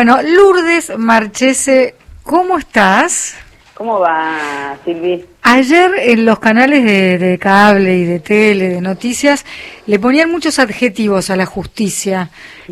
Bueno, Lourdes Marchese, ¿cómo estás? ¿Cómo va, Silvi? Ayer en los canales de cable y de tele, de noticias, le ponían muchos adjetivos a la justicia,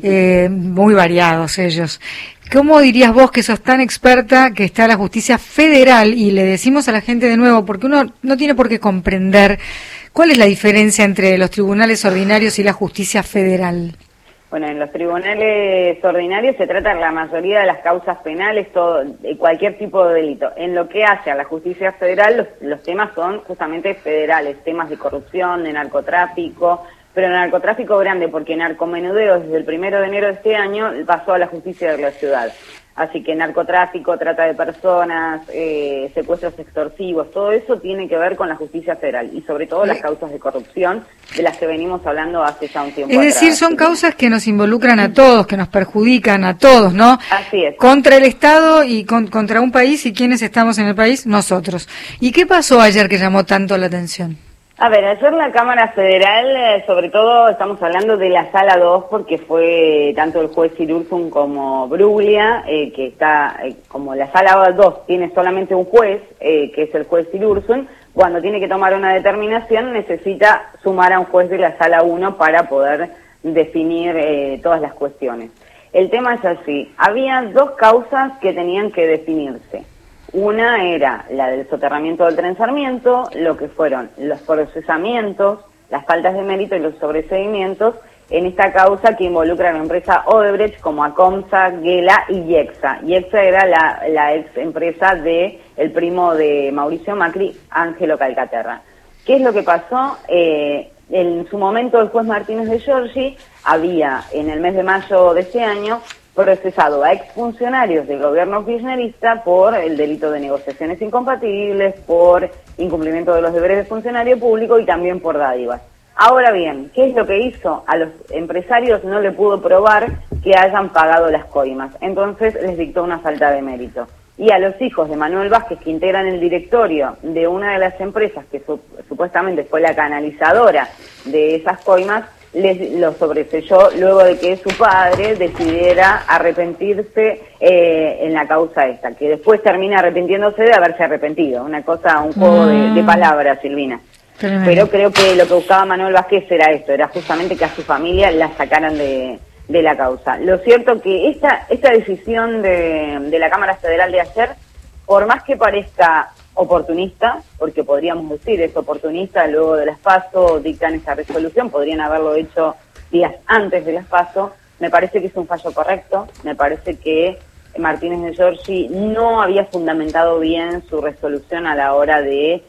muy variados ellos. ¿Cómo dirías vos, que sos tan experta, que está la justicia federal? Y le decimos a la gente de nuevo, porque uno no tiene por qué comprender cuál es la diferencia entre los tribunales ordinarios y la justicia federal. Bueno, en los tribunales ordinarios se trata la mayoría de las causas penales, cualquier tipo de delito. En lo que hace a la justicia federal, los temas son justamente federales, temas de corrupción, de narcotráfico, pero narcotráfico grande, porque narcomenudeo desde el 1 de enero de este año pasó a la justicia de la ciudad. Así que narcotráfico, trata de personas, secuestros extorsivos, todo eso tiene que ver con la justicia federal y sobre todo las causas de corrupción de las que venimos hablando hace ya un tiempo atrás. Es decir, son causas que nos involucran a todos, que nos perjudican a todos, ¿no? Así es. Contra el Estado y contra un país, y ¿quiénes estamos en el país? Nosotros. ¿Y qué pasó ayer que llamó tanto la atención? A ver, ayer la Cámara Federal, sobre todo estamos hablando de la Sala 2, porque fue tanto el juez Irurzun como Bruglia, que está, como la Sala 2 tiene solamente un juez, que es el juez Irurzun, cuando tiene que tomar una determinación necesita sumar a un juez de la Sala 1 para poder definir todas las cuestiones. El tema es así, había dos causas que tenían que definirse. Una era la del soterramiento del Tren Sarmiento, lo que fueron los procesamientos, las faltas de mérito y los sobreseimientos en esta causa que involucra a la empresa Odebrecht como Acomsa, Gela y Yexa. Yexa era la ex empresa de el primo de Mauricio Macri, Ángelo Calcaterra. ¿Qué es lo que pasó? En su momento el juez Martínez de Giorgi había, en el mes de mayo de este año, procesado a exfuncionarios del gobierno kirchnerista por el delito de negociaciones incompatibles, por incumplimiento de los deberes de funcionario público y también por dádivas. Ahora bien, ¿qué es lo que hizo? A los empresarios no le pudo probar que hayan pagado las coimas, entonces les dictó una falta de mérito. Y a los hijos de Manuel Vázquez, que integran el directorio de una de las empresas que supuestamente fue la canalizadora de esas coimas, lo sobreselló luego de que su padre decidiera arrepentirse en la causa esta, que después termina arrepintiéndose de haberse arrepentido. Una cosa, un juego de palabras, Silvina. Tremendo. Pero creo que lo que buscaba Manuel Vázquez era esto, era justamente que a su familia la sacaran de la causa. Lo cierto que esta decisión de la Cámara Federal de ayer, por más que parezca oportunista, porque podríamos decir es oportunista, luego de las PASO dictan esa resolución, podrían haberlo hecho días antes de las PASO, me parece que es un fallo correcto, me parece que Martínez de Giorgi no había fundamentado bien su resolución a la hora de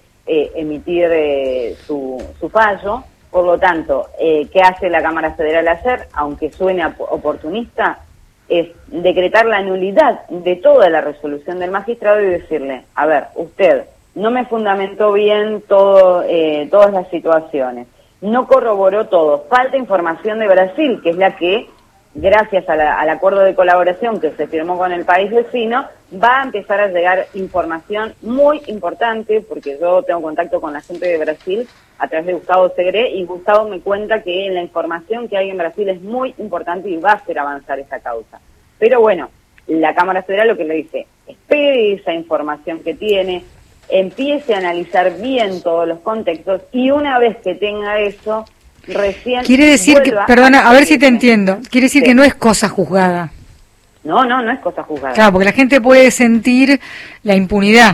emitir su fallo, por lo tanto, ¿qué hace la Cámara Federal ayer? Aunque suene oportunista, es decretar la nulidad de toda la resolución del magistrado y decirle, a ver, usted no me fundamentó bien todas las situaciones, no corroboró todo, falta información de Brasil, que es la que, gracias al acuerdo de colaboración que se firmó con el país vecino, va a empezar a llegar información muy importante, porque yo tengo contacto con la gente de Brasil a través de Gustavo Segre, y Gustavo me cuenta que la información que hay en Brasil es muy importante y va a hacer avanzar esa causa. Pero bueno, la Cámara Federal lo que le dice, espere esa información que tiene, empiece a analizar bien todos los contextos, y una vez que tenga eso, recién... Quiere decir que, perdona, a ver si te entiendo, quiere decir que no es cosa juzgada. No es cosa juzgada. Claro, porque la gente puede sentir la impunidad.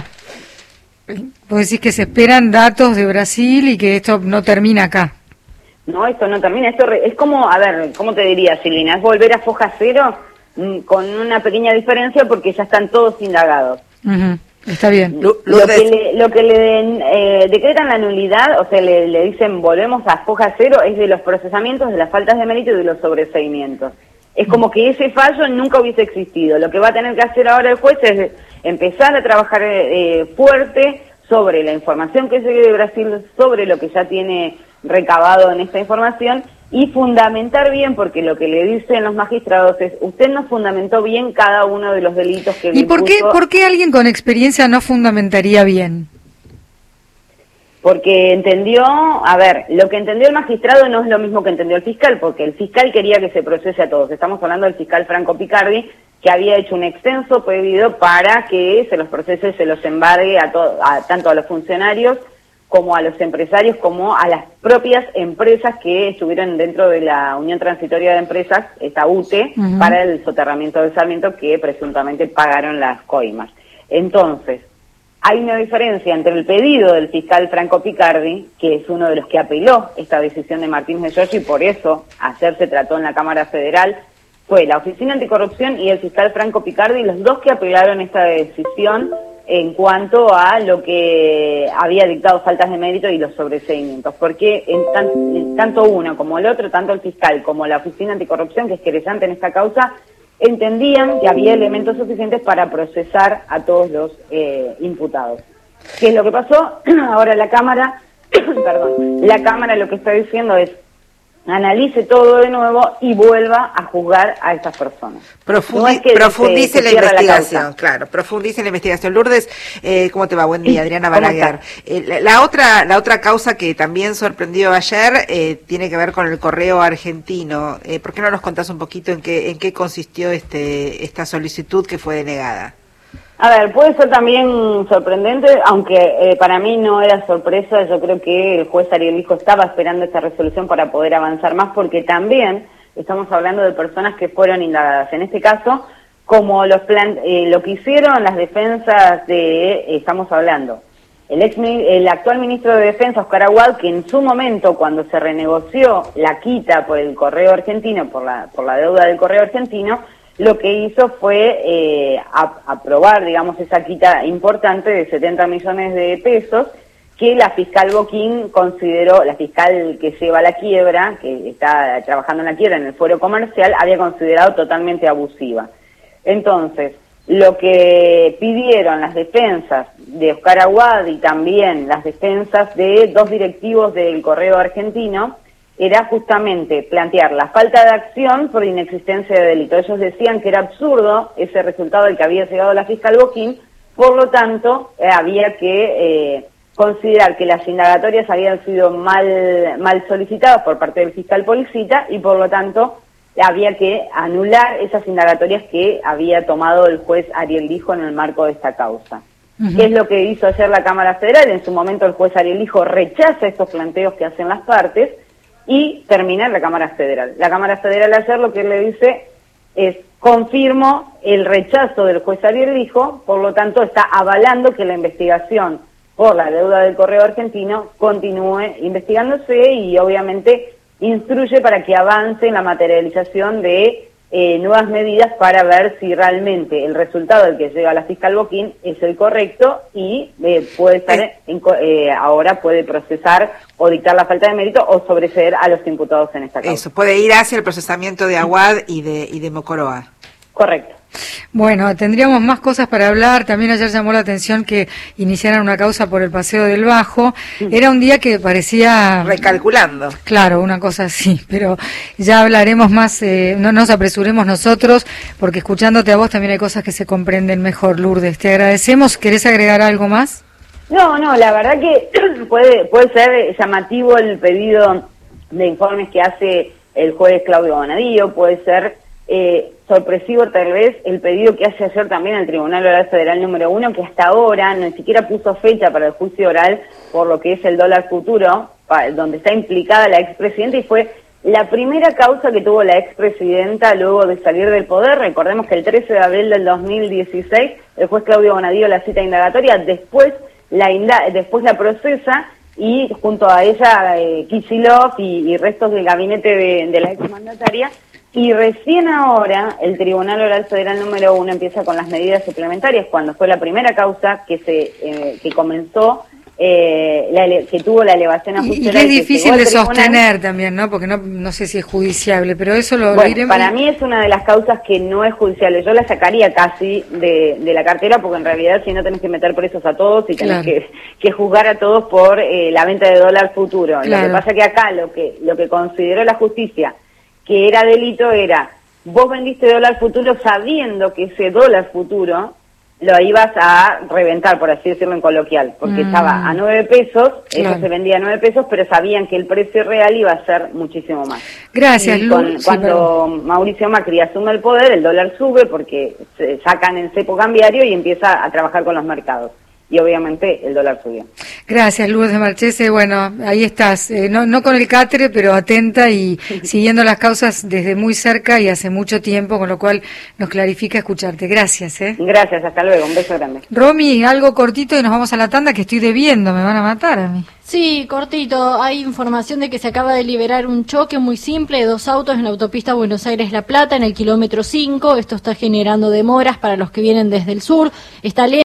Vos decís que se esperan datos de Brasil y que esto no termina acá. No, esto no termina, esto es como, a ver, ¿cómo te diría, Silvina? Es volver a foja cero con una pequeña diferencia porque ya están todos indagados. Está bien. Lo que le decretan la nulidad, o sea, le dicen volvemos a foja cero, es de los procesamientos, de las faltas de mérito y de los sobreseimientos. Es como que ese fallo nunca hubiese existido. Lo que va a tener que hacer ahora el juez es empezar a trabajar fuerte sobre la información que llegue de Brasil, sobre lo que ya tiene recabado en esta información, y fundamentar bien, porque lo que le dicen los magistrados es, usted no fundamentó bien cada uno de los delitos que le impuso. ¿Y por qué alguien con experiencia no fundamentaría bien? porque entendió, a ver, lo que entendió el magistrado no es lo mismo que entendió el fiscal, porque el fiscal quería que se procese a todos. Estamos hablando del fiscal Franco Picardi, que había hecho un extenso pedido para que se los procese, se los embargue tanto a los funcionarios como a los empresarios, como a las propias empresas que estuvieron dentro de la Unión Transitoria de Empresas, esta UTE, para el soterramiento del Sarmiento, que presuntamente pagaron las coimas. Entonces, hay una diferencia entre el pedido del fiscal Franco Picardi, que es uno de los que apeló esta decisión de Martínez de Giorgi, y por eso ayer se trató en la Cámara Federal, fue la Oficina Anticorrupción y el fiscal Franco Picardi, los dos que apelaron esta decisión en cuanto a lo que había dictado faltas de mérito y los sobreseimientos, porque tanto uno como el otro, tanto el fiscal como la Oficina Anticorrupción, que es querellante en esta causa, entendían que había elementos suficientes para procesar a todos los imputados. ¿Qué es lo que pasó? Ahora la Cámara, la Cámara lo que está diciendo es analice todo de nuevo y vuelva a juzgar a estas personas. Profundice la investigación, claro, profundice la investigación. Lourdes, ¿cómo te va? Buen día, Adriana Balaguer. La otra causa que también sorprendió ayer tiene que ver con el correo argentino. ¿Por qué no nos contás un poquito en qué consistió esta solicitud que fue denegada? A ver, puede ser también sorprendente, aunque para mí no era sorpresa. Yo creo que el juez Ariel Lijo estaba esperando esta resolución para poder avanzar más, porque también estamos hablando de personas que fueron indagadas. En este caso, como lo que hicieron las defensas estamos hablando, el actual ministro de Defensa, Oscar Aguad, que en su momento, cuando se renegoció la quita por el correo argentino, por la deuda del correo argentino, lo que hizo fue aprobar, digamos, esa quita importante de 70 millones de pesos que la fiscal Boquín consideró, la fiscal que lleva la quiebra, que está trabajando en la quiebra en el fuero comercial, había considerado totalmente abusiva. Entonces, lo que pidieron las defensas de Oscar Aguad y también las defensas de dos directivos del correo argentino era justamente plantear la falta de acción por inexistencia de delito. Ellos decían que era absurdo ese resultado del que había llegado la fiscal Boquín, por lo tanto había que considerar que las indagatorias habían sido mal solicitadas por parte del fiscal Policita y por lo tanto había que anular esas indagatorias que había tomado el juez Ariel Lijo en el marco de esta causa. ¿Qué es lo que hizo ayer la Cámara Federal? En su momento el juez Ariel Lijo rechaza estos planteos que hacen las partes y terminar la Cámara Federal. La Cámara Federal ayer lo que le dice es, confirmo el rechazo del juez Ariel Lijo, por lo tanto está avalando que la investigación por la deuda del correo argentino continúe investigándose y obviamente instruye para que avance en la materialización de nuevas medidas para ver si realmente el resultado del que llega la fiscal Boquín es el correcto y puede estar ahora puede procesar o dictar la falta de mérito o sobreseer a los imputados en esta causa. Eso, puede ir hacia el procesamiento de Aguad y de Mocoroa. Correcto. Bueno, tendríamos más cosas para hablar. También ayer llamó la atención que iniciaran una causa por el Paseo del Bajo. Era un día que parecía... Recalculando. Claro, una cosa así, pero ya hablaremos más, no nos apresuremos nosotros, porque escuchándote a vos también hay cosas que se comprenden mejor, Lourdes. Te agradecemos. ¿Querés agregar algo más? No, la verdad que puede ser llamativo el pedido de informes que hace el juez Claudio Bonadío, puede ser sorpresivo tal vez el pedido que hace ayer también el Tribunal Oral Federal número 1, que hasta ahora ni siquiera puso fecha para el juicio oral por lo que es el dólar futuro, donde está implicada la expresidenta, y fue la primera causa que tuvo la expresidenta luego de salir del poder. Recordemos que el 13 de abril del 2016 el juez Claudio Bonadío la cita indagatoria, después la procesa y junto a ella Kicillof y restos del gabinete de la exmandataria. Y recién ahora el Tribunal Oral Federal número 1 empieza con las medidas suplementarias, cuando fue la primera causa que comenzó, que tuvo la elevación a juicio oral. Y es difícil de sostener también, ¿no? Porque no sé si es judiciable, pero eso lo iremos... Para mí es una de las causas que no es judiciable. Yo la sacaría casi de la cartera, porque en realidad si no tenés que meter presos a todos y tenés que juzgar a todos por la venta de dólar futuro. Claro. Lo que pasa que acá lo que consideró la justicia que era delito era, vos vendiste dólar futuro sabiendo que ese dólar futuro lo ibas a reventar, por así decirlo en coloquial, porque estaba a 9 pesos, eso se vendía a 9 pesos, pero sabían que el precio real iba a ser muchísimo más. Gracias, Lu. Cuando Mauricio Macri asume el poder, el dólar sube porque se sacan el cepo cambiario y empieza a trabajar con los mercados. Y obviamente el dólar subió. Gracias, Lourdes de Marchese. Bueno, ahí estás, no con el catre, pero atenta y siguiendo las causas desde muy cerca y hace mucho tiempo, con lo cual nos clarifica escucharte. Gracias. Gracias, hasta luego, un beso grande. Romy, algo cortito y nos vamos a la tanda, que estoy debiendo, me van a matar a mí. Sí, cortito. Hay información de que se acaba de liberar un choque muy simple de 2 autos en la autopista Buenos Aires-La Plata, en el kilómetro 5. Esto está generando demoras para los que vienen desde el sur. Está lento.